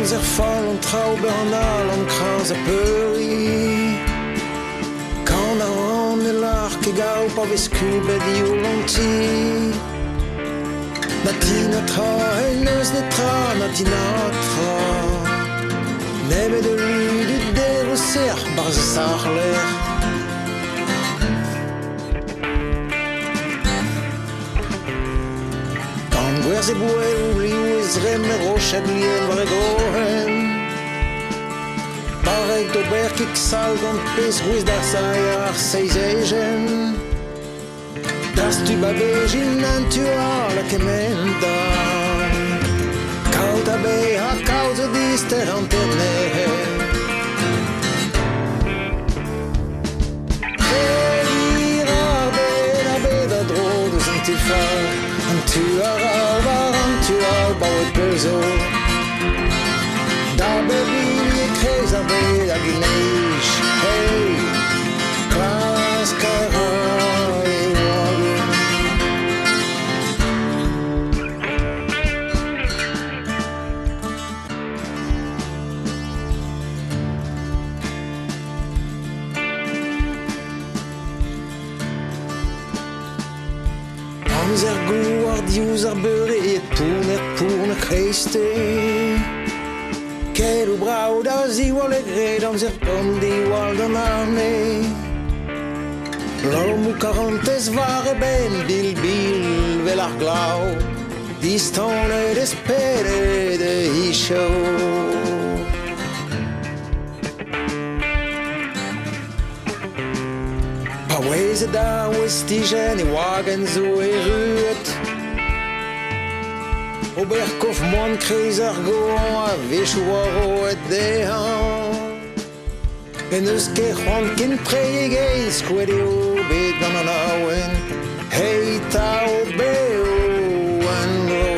er fall om traubernal om kras og pøri. Kan han i larke gau på vis kubet i olonti. Natina tra, nøs ne tra, natina tra. Nebe de lyd der og ser, bare så sarler. Gwer ze boel obliu ez rem rocha glien var gohen. Parek do berkik salgon pes ruiz da saiar seizegen. Das tu babejin nantua la kemenda. Kauta be ha causa dister anterne. Ira be da drodo sentifar. Tu har bouwt peuzo. Daar bevien je krezer bij de Guinees. Hey, Klaas Karai Wagen. Amzer guard user beure et tourne Christe. Quel brau da igual e gred amzer pom di igual dan arme. L'homme 40 vare ben bil velar glau. Distone d'espere de hisho. Wezen daar westigen in wagen zo erut. Oberkof mon krizer goon a vechouaro et dehan. En eus ket c'hoant ken prege skouedeo bet dan an aouen. Hey ta o beo an go.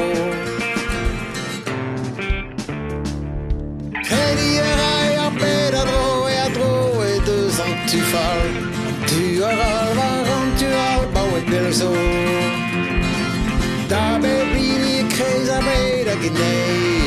Hedi erai ar bet a dro e deus an tu fall. Tu har bouwt peuzo. Daar bevien je krezer bij de Guinees.